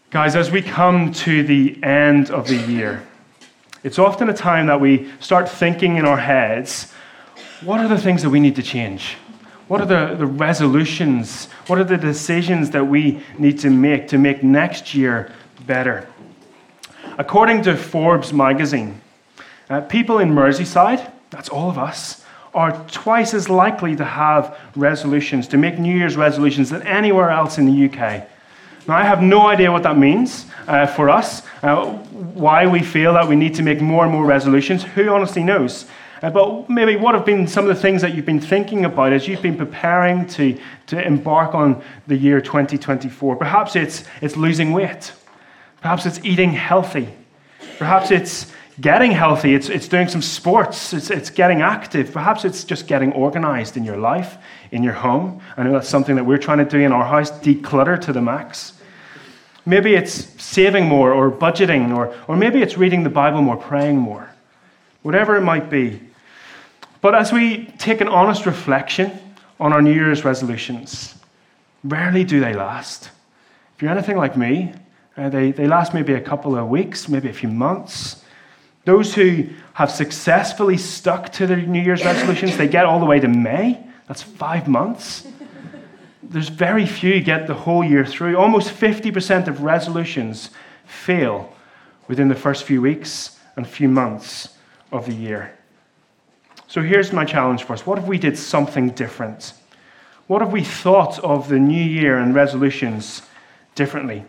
Guys, as we come to the end of the year, it's often a time that we start thinking in our heads, what are the things that we need to change? What are the resolutions? What are the decisions that we need to make next year better? According to Forbes magazine, people in Merseyside, that's all of us, are twice as likely to have resolutions, to make New Year's resolutions than anywhere else in the UK. Now, I have no idea what that means for us, why we feel that we need to make more and more resolutions. Who honestly knows? But maybe what have been some of the things that you've been thinking about as you've been preparing to embark on the year 2024? Perhaps it's losing weight. Perhaps it's eating healthy. Perhaps it's getting healthy. It's doing some sports. It's getting active. Perhaps it's just getting organized in your life, in your home. I know that's something that we're trying to do in our house, declutter to the max. Maybe it's saving more or budgeting, or maybe it's reading the Bible more, praying more. Whatever it might be. But as we take an honest reflection on our New Year's resolutions, rarely do they last. If you're anything like me, they last maybe a couple of weeks, maybe a few months. Those who have successfully stuck to their New Year's resolutions, they get all the way to May. That's 5 months. There's very few get the whole year through. Almost 50% of resolutions fail within the first few weeks and few months of the year. So here's my challenge for us. What if we did something different? What if we thought of the new year and resolutions differently?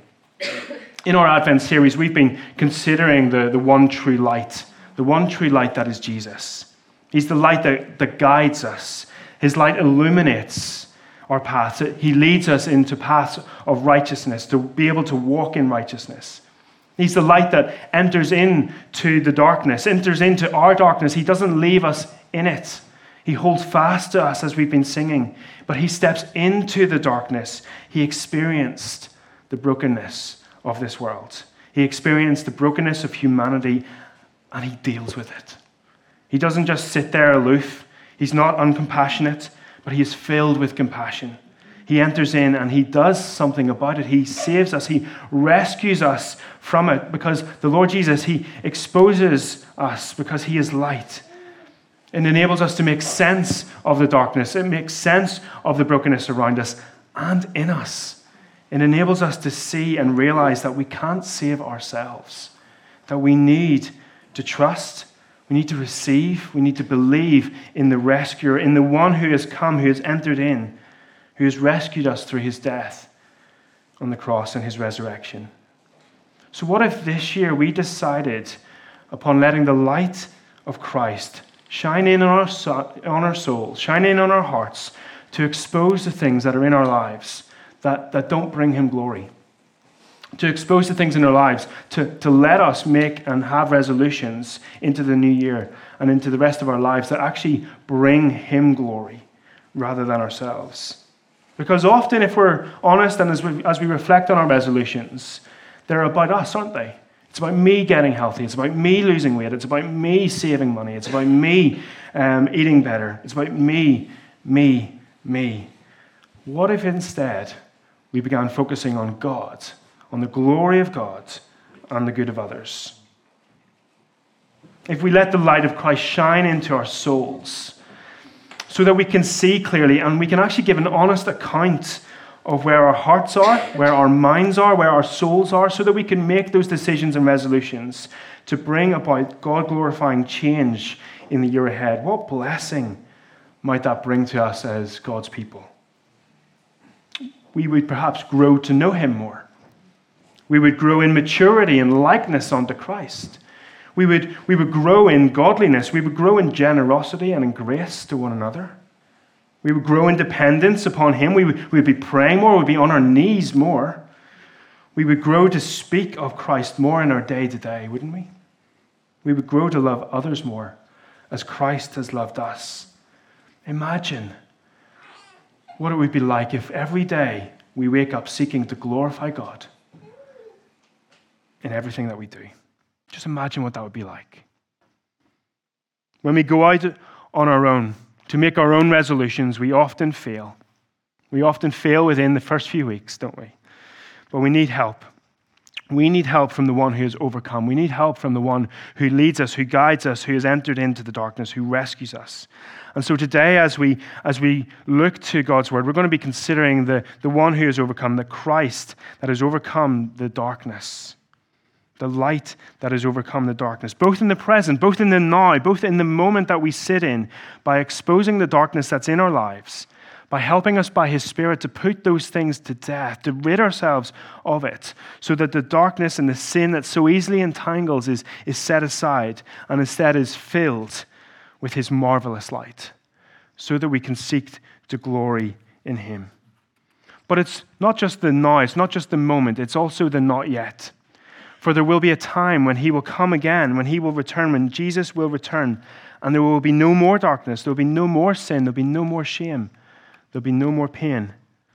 In our Advent series, we've been considering the one true light that is Jesus. He's the light that guides us. His light illuminates our paths. He leads us into paths of righteousness, to be able to walk in righteousness. He's the light that enters into the darkness, enters into our darkness. He doesn't leave us in it. He holds fast to us as we've been singing, but he steps into the darkness. He experienced the brokenness of this world. He experienced the brokenness of humanity, and he deals with it. He doesn't just sit there aloof. He's not uncompassionate, but he is filled with compassion. He enters in and he does something about it. He saves us. He rescues us from it because the Lord Jesus, he exposes us because he is light. It enables us to make sense of the darkness. It makes sense of the brokenness around us and in us. It enables us to see and realize that we can't save ourselves, that we need to trust, we need to receive, we need to believe in the rescuer, in the one who has come, who has entered in, who has rescued us through his death on the cross and his resurrection. So what if this year we decided upon letting the light of Christ shine in on our souls, shine in on our hearts, to expose the things that are in our lives that don't bring him glory, to expose the things in our lives, to let us make and have resolutions into the new year and into the rest of our lives that actually bring him glory rather than ourselves. Because often, if we're honest and as we reflect on our resolutions, they're about us, aren't they? It's about me getting healthy. It's about me losing weight. It's about me saving money. It's about me eating better. It's about me. What if instead we began focusing on God, on the glory of God and the good of others? If we let the light of Christ shine into our souls so that we can see clearly and we can actually give an honest account of where our hearts are, where our minds are, where our souls are, so that we can make those decisions and resolutions to bring about God-glorifying change in the year ahead. What blessing might that bring to us as God's people? We would perhaps grow to know him more. We would grow in maturity and likeness unto Christ. We would grow in godliness. We would grow in generosity and in grace to one another. We would grow in dependence upon him. We would be praying more. We would be on our knees more. We would grow to speak of Christ more in our day-to-day, wouldn't we? We would grow to love others more as Christ has loved us. Imagine what it would be like if every day we wake up seeking to glorify God in everything that we do. Just imagine what that would be like. When we go out on our own to make our own resolutions, we often fail. We often fail within the first few weeks, don't we? But we need help. We need help from the one who has overcome. We need help from the one who leads us, who guides us, who has entered into the darkness, who rescues us. And so today, as we look to God's word, we're going to be considering the one who has overcome, the Christ that has overcome the darkness, the light that has overcome the darkness, both in the present, both in the now, both in the moment that we sit in, by exposing the darkness that's in our lives, by helping us by his Spirit to put those things to death, to rid ourselves of it, so that the darkness and the sin that so easily entangles is set aside and instead is filled with his marvelous light, so that we can seek to glory in him. But it's not just the now, it's not just the moment, it's also the not yet. For there will be a time when he will come again, when he will return, when Jesus will return, and there will be no more darkness, there will be no more sin, there will be no more shame. There'll be no more pain.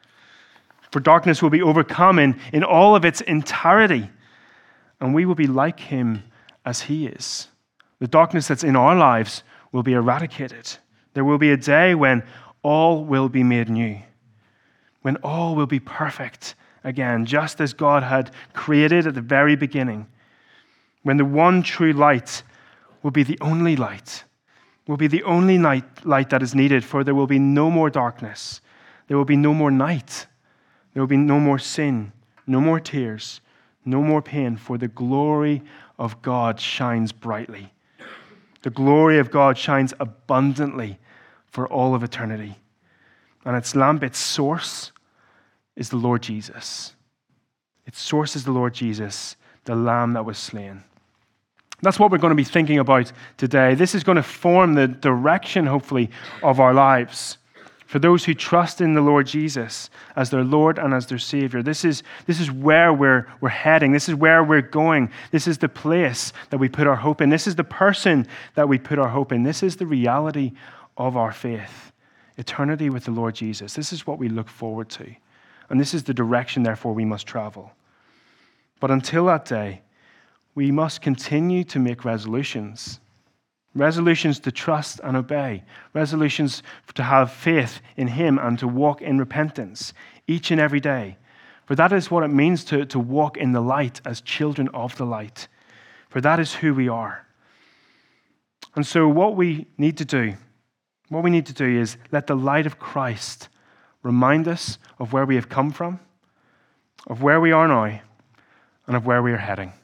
For darkness will be overcome in all of its entirety, and we will be like him as he is. The darkness that's in our lives will be eradicated. There will be a day when all will be made new, when all will be perfect again, just as God had created at the very beginning, when the one true light will be the only light, will be the only light that is needed, for there will be no more darkness. There will be no more night. There will be no more sin, no more tears, no more pain, for the glory of God shines brightly. The glory of God shines abundantly for all of eternity. And its lamp, its source, is the Lord Jesus. Its source is the Lord Jesus, the Lamb that was slain. That's what we're going to be thinking about today. This is going to form the direction, hopefully, of our lives. For those who trust in the Lord Jesus as their Lord and as their Savior, this is where we're heading. This is where we're going. This is the place that we put our hope in. This is the person that we put our hope in. This is the reality of our faith. Eternity with the Lord Jesus. This is what we look forward to. And this is the direction, therefore, we must travel. But until that day, we must continue to make resolutions. Resolutions to trust and obey. Resolutions to have faith in him and to walk in repentance each and every day. For that is what it means to walk in the light as children of the light. For that is who we are. And so what we need to do is let the light of Christ remind us of where we have come from, of where we are now, and of where we are heading.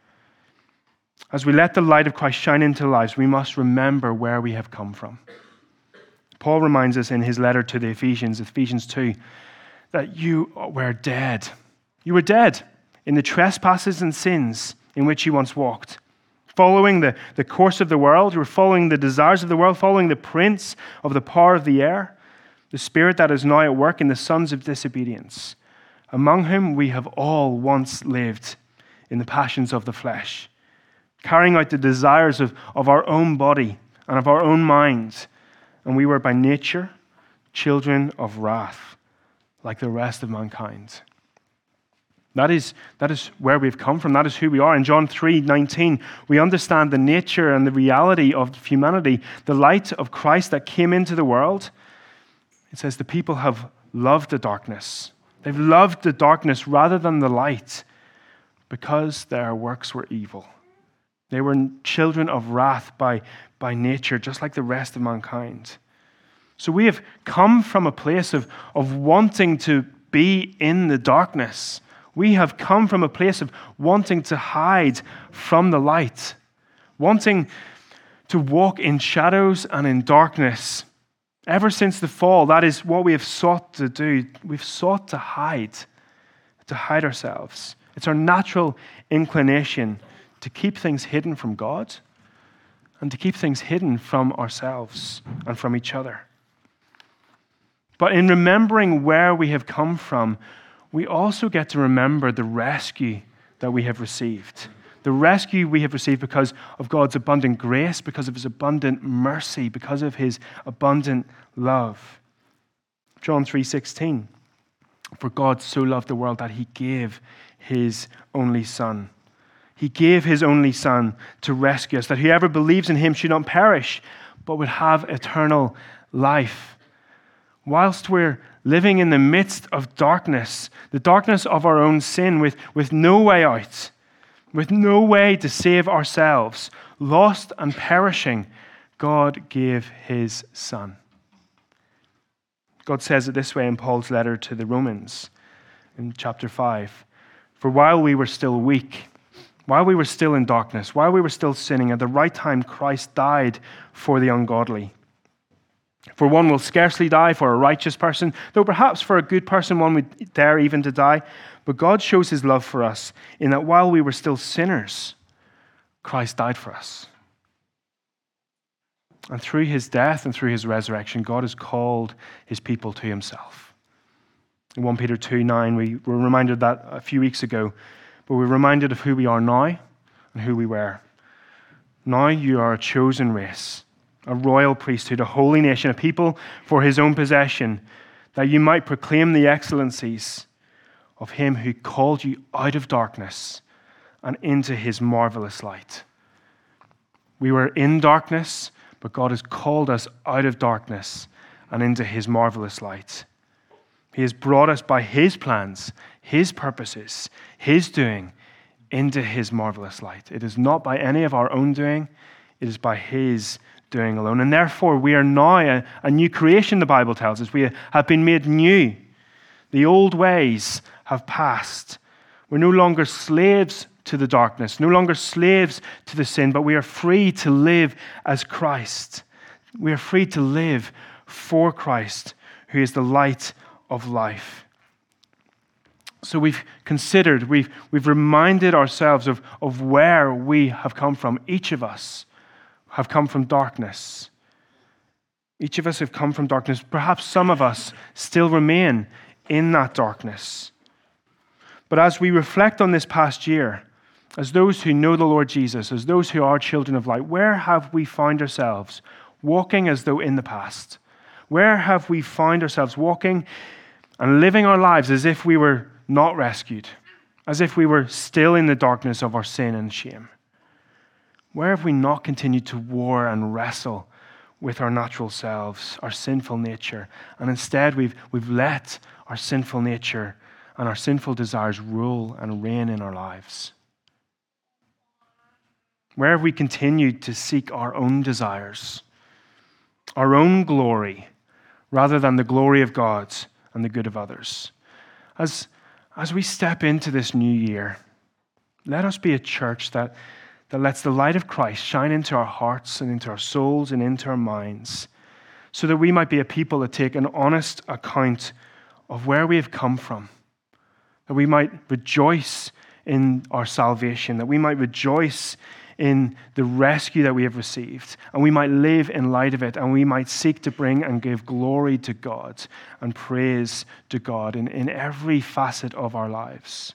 As we let the light of Christ shine into our lives, we must remember where we have come from. Paul reminds us in his letter to the Ephesians 2, that you were dead. You were dead in the trespasses and sins in which you once walked, following the course of the world. You were following the desires of the world, following the prince of the power of the air, the spirit that is now at work in the sons of disobedience, among whom we have all once lived in the passions of the flesh, carrying out the desires of our own body and of our own minds. And we were by nature children of wrath, like the rest of mankind. That is where we've come from. That is who we are. In John 3:19, we understand the nature and the reality of humanity, the light of Christ that came into the world. It says the people have loved the darkness. They've loved the darkness rather than the light because their works were evil. They were children of wrath by nature, just like the rest of mankind. So we have come from a place of wanting to be in the darkness. We have come from a place of wanting to hide from the light, wanting to walk in shadows and in darkness. Ever since the fall, that is what we have sought to do. We've sought to hide ourselves. It's our natural inclination to keep things hidden from God and to keep things hidden from ourselves and from each other. But in remembering where we have come from, we also get to remember the rescue that we have received. The rescue we have received because of God's abundant grace, because of his abundant mercy, because of his abundant love. John 3:16, for God so loved the world that he gave his only Son. He gave his only Son to rescue us, that whoever believes in him should not perish, but would have eternal life. Whilst we're living in the midst of darkness, the darkness of our own sin, with no way out, with no way to save ourselves, lost and perishing, God gave his Son. God says it this way in Paul's letter to the Romans in chapter 5. For while we were still weak, while we were still in darkness, while we were still sinning, at the right time Christ died for the ungodly. For one will scarcely die for a righteous person, though perhaps for a good person one would dare even to die. But God shows his love for us in that while we were still sinners, Christ died for us. And through his death and through his resurrection, God has called his people to himself. In 1 Peter 2:9, we were reminded of that a few weeks ago, but we're reminded of who we are now and who we were. Now you are a chosen race, a royal priesthood, a holy nation, a people for his own possession, that you might proclaim the excellencies of him who called you out of darkness and into his marvelous light. We were in darkness, but God has called us out of darkness and into his marvelous light. He has brought us by his plans, his purposes, his doing, into his marvelous light. It is not by any of our own doing, it is by his doing alone. And therefore, we are now a new creation, the Bible tells us. We have been made new. The old ways have passed. We're no longer slaves to the darkness, no longer slaves to the sin, but we are free to live as Christ. We are free to live for Christ, who is the light of life. So we've considered, we've reminded ourselves of where we have come from. Each of us have come from darkness. Each of us have come from darkness. Perhaps some of us still remain in that darkness. But as we reflect on this past year, as those who know the Lord Jesus, as those who are children of light, where have we found ourselves walking as though in the past? Where have we found ourselves walking and living our lives as if we were not rescued, as if we were still in the darkness of our sin and shame? Where have we not continued to war and wrestle with our natural selves, our sinful nature, and instead we've let our sinful nature and our sinful desires rule and reign in our lives? Where have we continued to seek our own desires, our own glory, rather than the glory of God and the good of others? As we step into this new year, let us be a church that lets the light of Christ shine into our hearts and into our souls and into our minds, so that we might be a people that take an honest account of where we have come from, that we might rejoice in our salvation, that we might rejoice in the rescue that we have received, and we might live in light of it, and we might seek to bring and give glory to God and praise to God in every facet of our lives.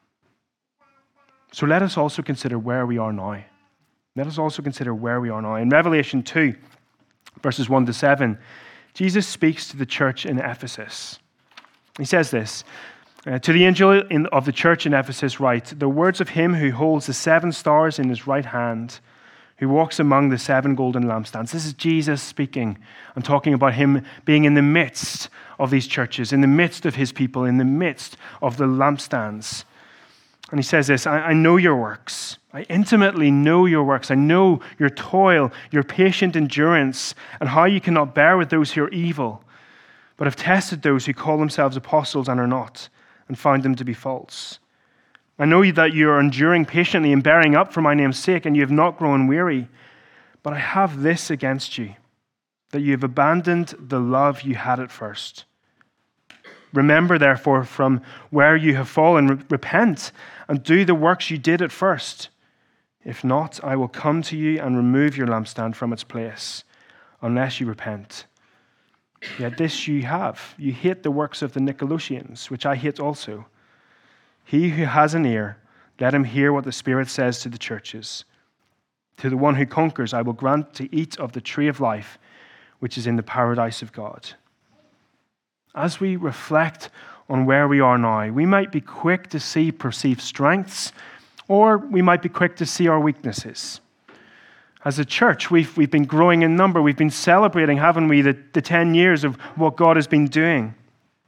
So let us also consider where we are now. Let us also consider where we are now. In Revelation 2, verses 1 to 7, Jesus speaks to the church in Ephesus. He says this, to the angel of the church in Ephesus write, the words of him who holds the 7 stars in his right hand, who walks among the 7 golden lampstands. This is Jesus speaking and talking about him being in the midst of these churches, in the midst of his people, in the midst of the lampstands. And he says this, I know your works. I intimately know your works. I know your toil, your patient endurance, and how you cannot bear with those who are evil, but have tested those who call themselves apostles and are not, and found them to be false. I know that you are enduring patiently and bearing up for my name's sake, and you have not grown weary. But I have this against you, that you have abandoned the love you had at first. Remember, therefore, from where you have fallen, repent and do the works you did at first. If not, I will come to you and remove your lampstand from its place, unless you repent. Yet this you have. You hate the works of the Nicolaitans, which I hate also. He who has an ear, let him hear what the Spirit says to the churches. To the one who conquers, I will grant to eat of the tree of life, which is in the paradise of God. As we reflect on where we are now, we might be quick to see perceived strengths, or we might be quick to see our weaknesses. As a church, we've been growing in number. We've been celebrating, haven't we, the 10 years of what God has been doing.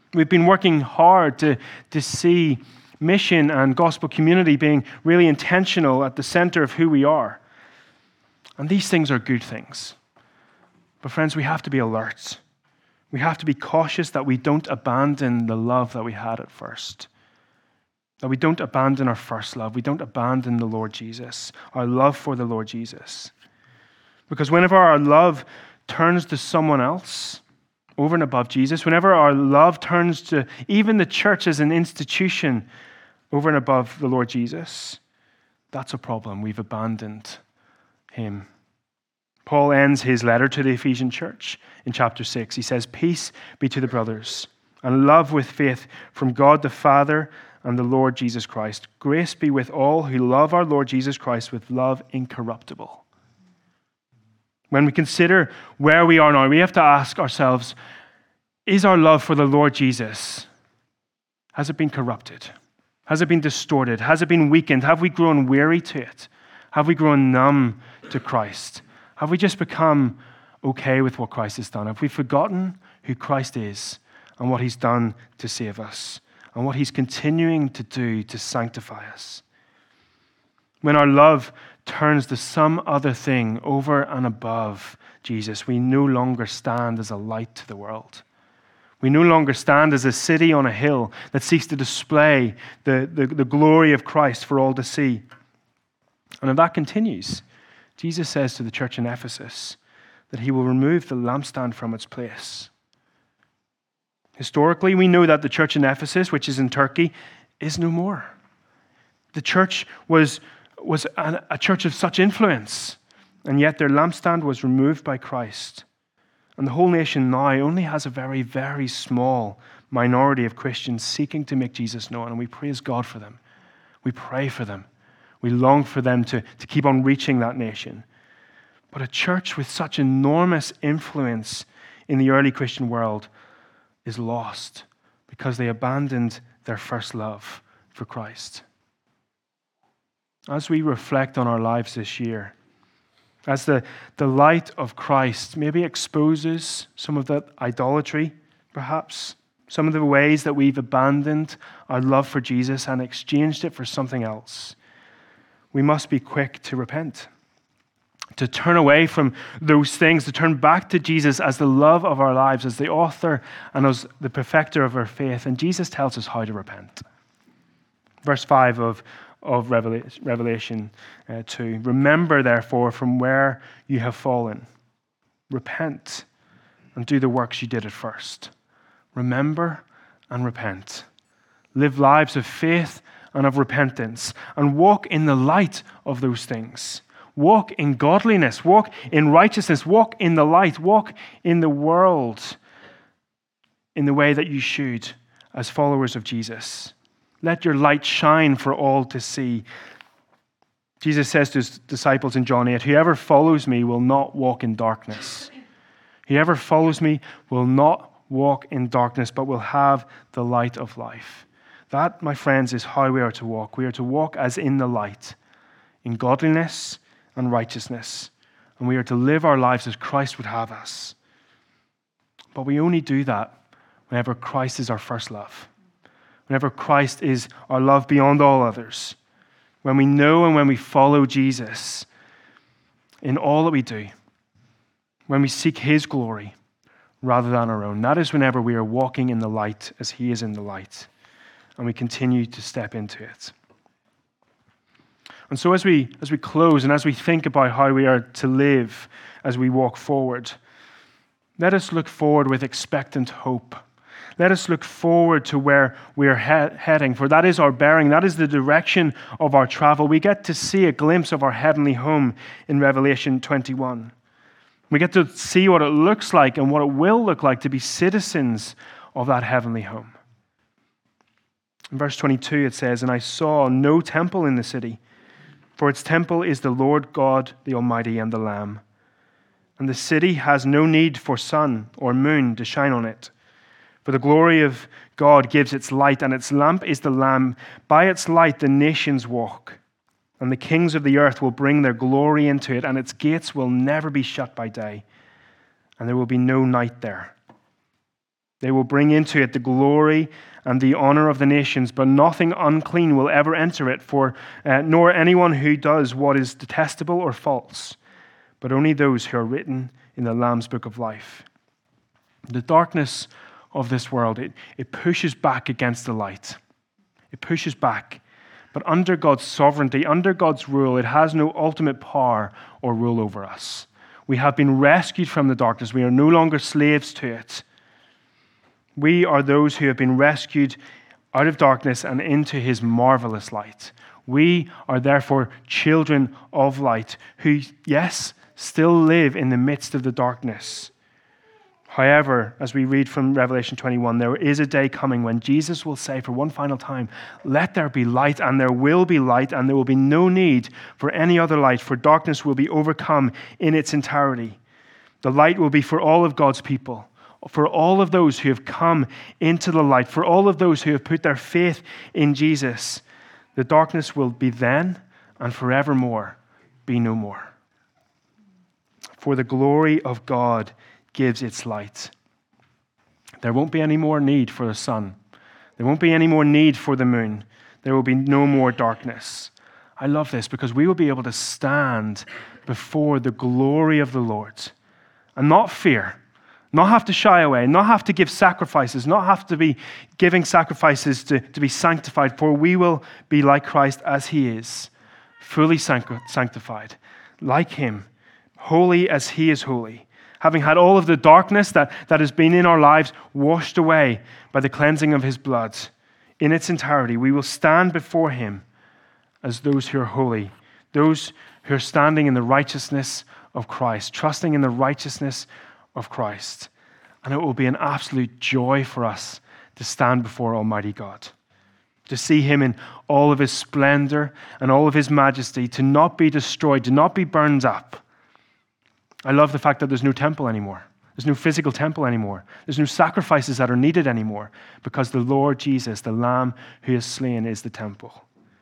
We've been working hard to see mission and gospel community being really intentional at the center of who we are. And these things are good things. But friends, we have to be alert. We have to be cautious that we don't abandon the love that we had at first. That we don't abandon our first love. We don't abandon the Lord Jesus, our love for the Lord Jesus. Because whenever our love turns to someone else over and above Jesus, whenever our love turns to even the church as an institution over and above the Lord Jesus, that's a problem. We've abandoned him. Paul ends his letter to the Ephesian church in chapter 6. He says, "Peace be to the brothers, and love with faith from God the Father and the Lord Jesus Christ. Grace be with all who love our Lord Jesus Christ with love incorruptible." When we consider where we are now, we have to ask ourselves, is our love for the Lord Jesus, has it been corrupted? Has it been distorted? Has it been weakened? Have we grown weary to it? Have we grown numb to Christ? Have we just become okay with what Christ has done? Have we forgotten who Christ is and what he's done to save us and what he's continuing to do to sanctify us? When our love turns to some other thing over and above Jesus, we no longer stand as a light to the world. We no longer stand as a city on a hill that seeks to display the glory of Christ for all to see. And if that continues, Jesus says to the church in Ephesus that he will remove the lampstand from its place. Historically, we know that the church in Ephesus, which is in Turkey, is no more. The church was a church of such influence, and yet their lampstand was removed by Christ. And the whole nation now only has a very, very small minority of Christians seeking to make Jesus known, and we praise God for them. We pray for them. We long for them to keep on reaching that nation. But a church with such enormous influence in the early Christian world is lost because they abandoned their first love for Christ. As we reflect on our lives this year, as the light of Christ maybe exposes some of that idolatry, perhaps, some of the ways that we've abandoned our love for Jesus and exchanged it for something else, we must be quick to repent, to turn away from those things, to turn back to Jesus as the love of our lives, as the author and as the perfecter of our faith. And Jesus tells us how to repent. Verse 5 of Revelation 2. "Remember, therefore, from where you have fallen. Repent and do the works you did at first." Remember and repent. Live lives of faith and of repentance, and walk in the light of those things. Walk in godliness, walk in righteousness, walk in the light, walk in the world in the way that you should as followers of Jesus. Let your light shine for all to see. Jesus says to his disciples in John 8, "Whoever follows me will not walk in darkness. Whoever follows me will not walk in darkness, but will have the light of life." That, my friends, is how we are to walk. We are to walk as in the light, in godliness and righteousness. And we are to live our lives as Christ would have us. But we only do that whenever Christ is our first love. Whenever Christ is our love beyond all others. When we know and when we follow Jesus in all that we do. When we seek his glory rather than our own. That is whenever we are walking in the light as he is in the light. And we continue to step into it. And so as we close and as we think about how we are to live as we walk forward, let us look forward with expectant hope. Let us look forward to where we are heading, for that is our bearing, that is the direction of our travel. We get to see a glimpse of our heavenly home in Revelation 21. We get to see what it looks like and what it will look like to be citizens of that heavenly home. In verse 22 it says, "And I saw no temple in the city, for its temple is the Lord God, the Almighty, and the Lamb. And the city has no need for sun or moon to shine on it. For the glory of God gives its light, and its lamp is the Lamb. By its light the nations walk, and the kings of the earth will bring their glory into it, and its gates will never be shut by day, and there will be no night there. They will bring into it the glory and the honor of the nations, but nothing unclean will ever enter it, nor anyone who does what is detestable or false, but only those who are written in the Lamb's book of life. The darkness of this world, it pushes back against the light. It pushes back. But under God's sovereignty, under God's rule, it has no ultimate power or rule over us. We have been rescued from the darkness. We are no longer slaves to it. We are those who have been rescued out of darkness and into his marvelous light. We are therefore children of light who, yes, still live in the midst of the darkness. However, as we read from Revelation 21, there is a day coming when Jesus will say for one final time, "Let there be light," and there will be light, and there will be no need for any other light, for darkness will be overcome in its entirety. The light will be for all of God's people, for all of those who have come into the light, for all of those who have put their faith in Jesus. The darkness will be then and forevermore be no more. For the glory of God gives its light. There won't be any more need for the sun. There won't be any more need for the moon. There will be no more darkness. I love this because we will be able to stand before the glory of the Lord and not fear, not have to shy away, not have to give sacrifices, not have to be giving sacrifices to be sanctified, for we will be like Christ as he is, fully sanctified, like him, holy as he is holy, having had all of the darkness that has been in our lives washed away by the cleansing of his blood. In its entirety, we will stand before him as those who are holy, those who are standing in the righteousness of Christ, trusting in the righteousness of Christ. And it will be an absolute joy for us to stand before Almighty God, to see him in all of his splendor and all of his majesty, to not be destroyed, to not be burned up. I love the fact that there's no temple anymore. There's no physical temple anymore. There's no sacrifices that are needed anymore, because the Lord Jesus, the Lamb who is slain, is the temple.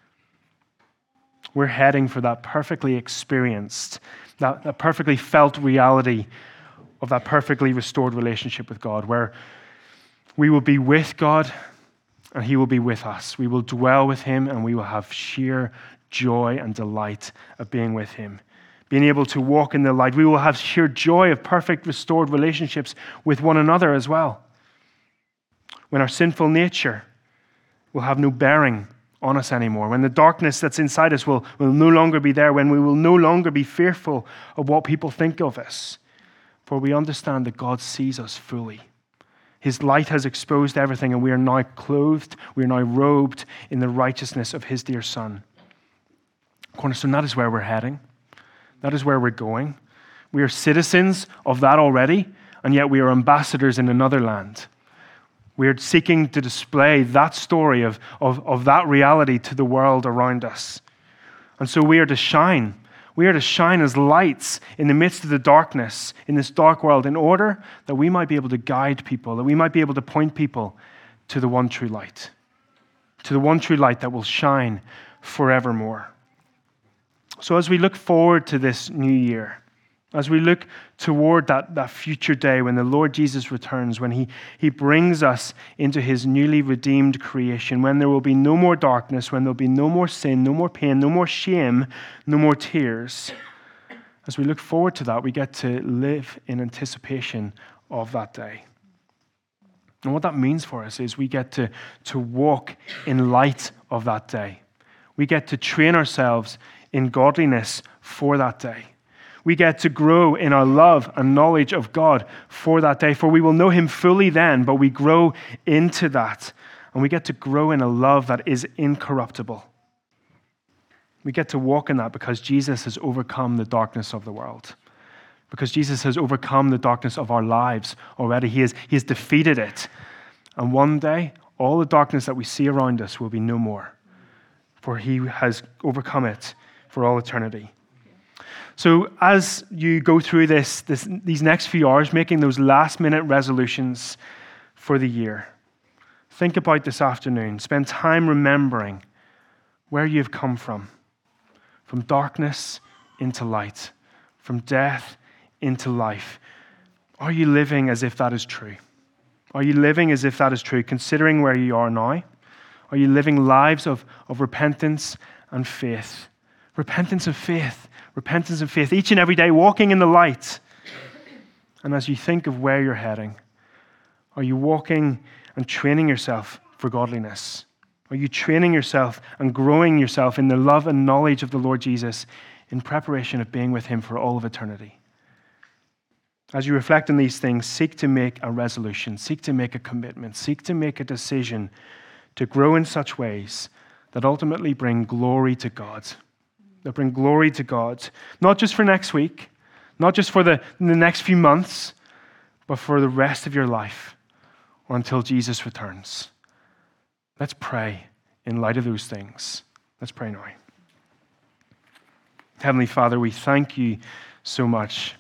We're heading for that perfectly experienced, that perfectly felt reality of that perfectly restored relationship with God, where we will be with God and he will be with us. We will dwell with him and we will have sheer joy and delight of being with him, being able to walk in the light. We will have sheer joy of perfect restored relationships with one another as well, when our sinful nature will have no bearing on us anymore, when the darkness that's inside us will no longer be there, when we will no longer be fearful of what people think of us. For we understand that God sees us fully. His light has exposed everything, and we are now clothed, we are now robed in the righteousness of his dear Son. Cornerstone, that is where we're heading. That is where we're going. We are citizens of that already, and yet we are ambassadors in another land. We are seeking to display that story of that reality to the world around us. And so we are to shine. We are to shine as lights in the midst of the darkness, in this dark world, in order that we might be able to guide people, that we might be able to point people to the one true light, to the one true light that will shine forevermore. So as we look forward to this new year, as we look toward that future day when the Lord Jesus returns, when he brings us into his newly redeemed creation, when there will be no more darkness, when there will be no more sin, no more pain, no more shame, no more tears. As we look forward to that, we get to live in anticipation of that day. And what that means for us is we get to walk in light of that day. We get to train ourselves in godliness for that day. We get to grow in our love and knowledge of God for that day, for we will know him fully then, but we grow into that. And we get to grow in a love that is incorruptible. We get to walk in that because Jesus has overcome the darkness of the world. Because Jesus has overcome the darkness of our lives already. He has defeated it. And one day, all the darkness that we see around us will be no more, for he has overcome it for all eternity. So as you go through these next few hours, making those last-minute resolutions for the year, think about this afternoon. Spend time remembering where you've come from darkness into light, from death into life. Are you living as if that is true? Are you living as if that is true, considering where you are now? Are you living lives of repentance and faith? Repentance and faith. Repentance and faith. Each and every day, walking in the light. And as you think of where you're heading, are you walking and training yourself for godliness? Are you training yourself and growing yourself in the love and knowledge of the Lord Jesus in preparation of being with him for all of eternity? As you reflect on these things, seek to make a resolution, seek to make a commitment, seek to make a decision to grow in such ways that ultimately bring glory to God. That bring glory to God, not just for next week, not just for the next few months, but for the rest of your life or until Jesus returns. Let's pray in light of those things. Let's pray now. Heavenly Father, we thank you so much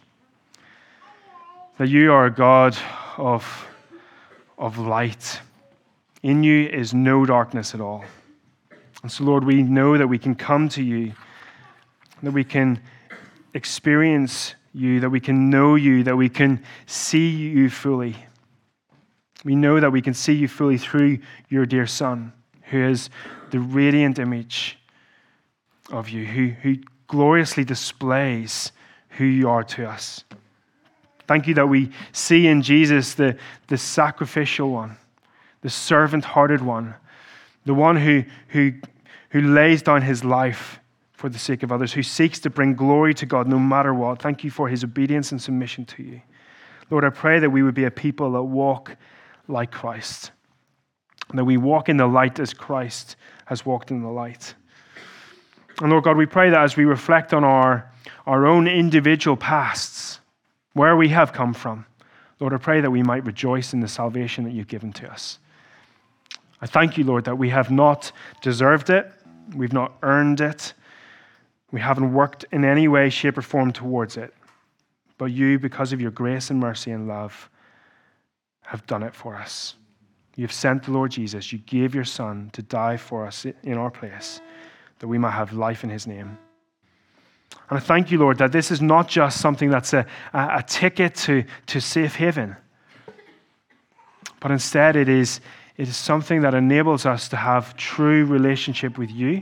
that you are a God of light. In you is no darkness at all. And so, Lord, we know that we can come to you, that we can experience you, that we can know you, that we can see you fully. We know that we can see you fully through your dear Son, who is the radiant image of you, who gloriously displays who you are to us. Thank you that we see in Jesus the sacrificial one, the servant-hearted one, the one who lays down his life for the sake of others, who seeks to bring glory to God no matter what. Thank you for his obedience and submission to you. Lord, I pray that we would be a people that walk like Christ, and that we walk in the light as Christ has walked in the light. And Lord God, we pray that as we reflect on our own individual pasts, where we have come from, Lord, I pray that we might rejoice in the salvation that you've given to us. I thank you, Lord, that we have not deserved it, we've not earned it, we haven't worked in any way, shape, or form towards it, but you, because of your grace and mercy and love, have done it for us. You've sent the Lord Jesus. You gave your Son to die for us in our place, that we might have life in his name. And I thank you, Lord, that this is not just something that's a ticket to safe haven, but instead it is something that enables us to have true relationship with you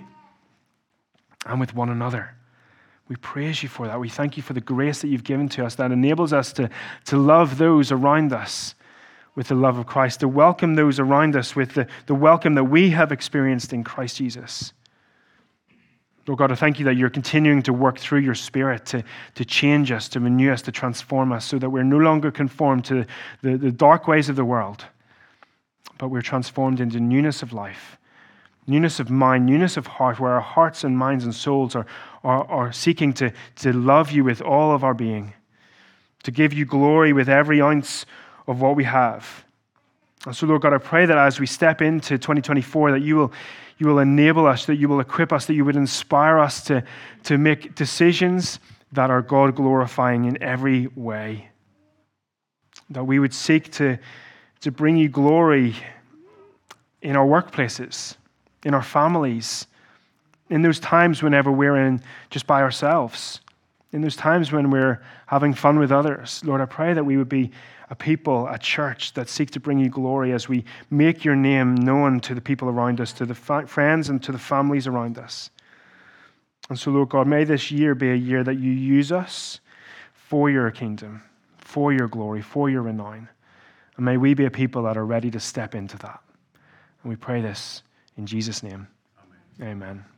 and with one another. We praise you for that. We thank you for the grace that you've given to us that enables us to love those around us with the love of Christ, to welcome those around us with the welcome that we have experienced in Christ Jesus. Lord God, I thank you that you're continuing to work through your Spirit to change us, to renew us, to transform us so that we're no longer conformed to the dark ways of the world, but we're transformed into newness of life, newness of mind, newness of heart, where our hearts and minds and souls are seeking to love you with all of our being, to give you glory with every ounce of what we have. And so, Lord God, I pray that as we step into 2024, that you will enable us, that you will equip us, that you would inspire us to make decisions that are God-glorifying in every way. That we would seek to bring you glory in our workplaces, in our families, in those times whenever we're in just by ourselves, in those times when we're having fun with others. Lord, I pray that we would be a people, a church that seek to bring you glory as we make your name known to the people around us, to the friends and to the families around us. And so, Lord God, may this year be a year that you use us for your kingdom, for your glory, for your renown. And may we be a people that are ready to step into that. And we pray this in Jesus' name. Amen. Amen.